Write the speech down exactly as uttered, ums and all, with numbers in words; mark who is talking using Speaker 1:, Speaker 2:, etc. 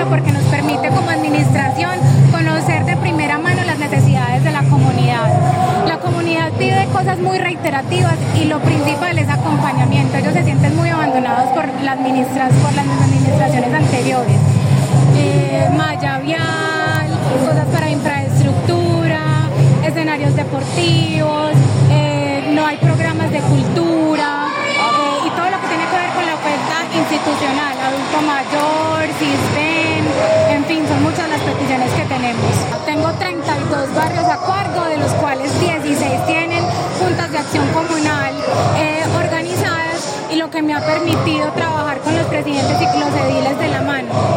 Speaker 1: porque nos permite como administración conocer de primera mano las necesidades de la comunidad. La comunidad pide cosas muy reiterativas y lo principal es acompañamiento. Ellos se sienten muy abandonados por, la administra por las administraciones anteriores. Eh, malla vial, cosas para infraestructura, escenarios deportivos, eh, no hay programas de cultura eh, y todo lo que tiene que ver con la oferta institucional, adulto mayor, CISBEN, en fin, son muchas las peticiones que tenemos. Tengo treinta y dos barrios a cargo, de los cuales dieciséis tienen juntas de acción comunal eh, organizadas, y lo que me ha permitido trabajar con los presidentes y los ediles de la mano.